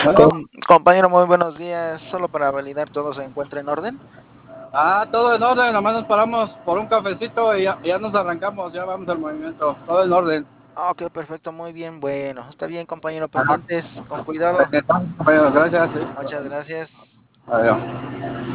Bueno, Compañero, muy buenos días. Solo para validar todo se encuentra en orden. todo en orden, nomás nos paramos por un cafecito y ya nos arrancamos, ya vamos al movimiento, todo en orden. Ok, perfecto, muy bien. Bueno, está bien, compañero, Ajá. pendientes, con cuidado. Compañeros, gracias. Sí. Muchas gracias. Adiós.